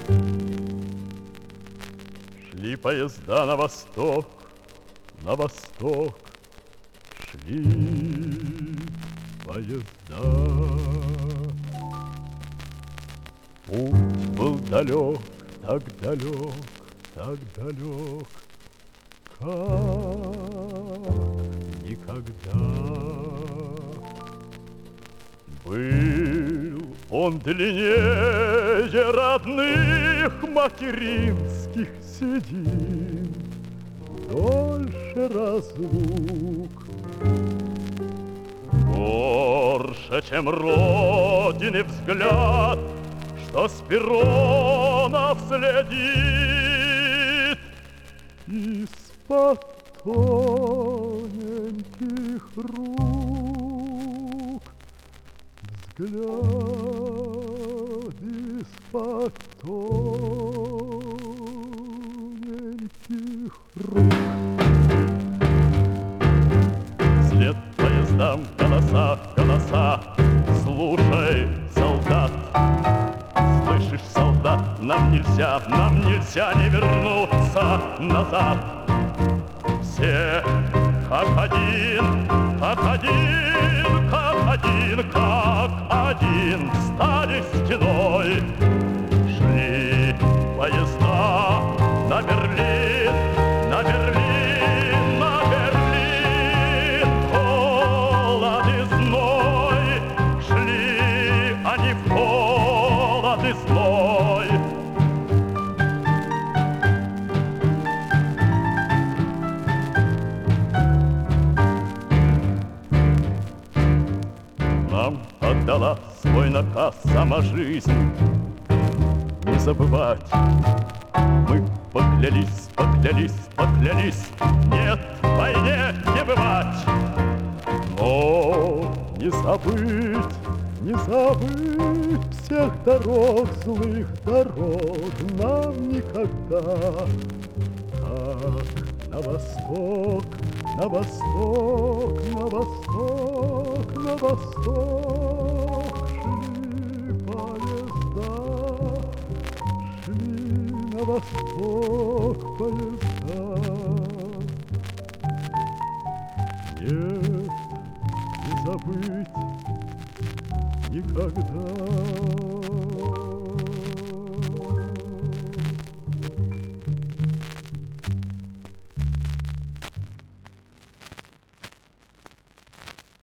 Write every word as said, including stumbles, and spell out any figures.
Шли поезда на восток, на восток, шли поезда. Путь был далек, так далек, так далек, как никогда. Был он длиннее родных материнских седин, дольше разлук, горше, чем родины взгляд, что с перронов следит из-под тоненьких рук. Взгляд из-под тоненьких рук. Вслед поездам голоса, голоса, слушай, солдат. Слышишь, солдат, нам нельзя, нам нельзя не вернуться назад. Все как один, как один, как один, как один стали стеной. Шли поезда на Берлин, на Берлин, на Берлин. Холод и зной, шли они в холод и зной. Нам отдала свой наказ сама жизнь не забывать. Мы поклялись, поклялись, поклялись, нет, войне не бывать. Но не забыть, не забыть всех дорог, злых дорог нам никогда. Как на восток, на восток, на восток, на восток шли поезда, шли на восток поезда. Нет, не забыть никогда.